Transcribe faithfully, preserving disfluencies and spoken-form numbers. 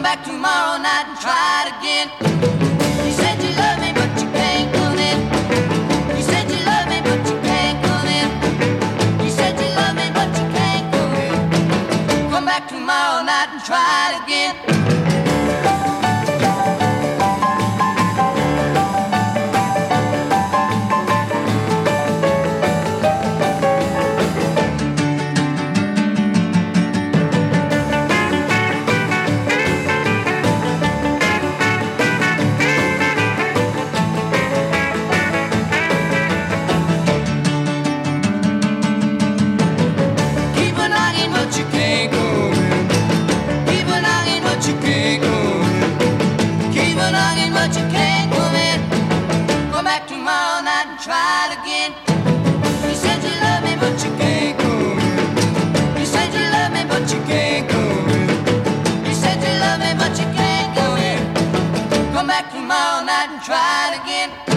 back tomorrow night and try it again. You said you love me, but you can't come in. You said you love me, but you can't come in. You said you love me, but you can't come in. Come back tomorrow night and try it again. Try it again. You said you love me, but you can't go in. You said you love me, but you can't go in. You said you love me, but you can't go in. Come back tomorrow night and try it again.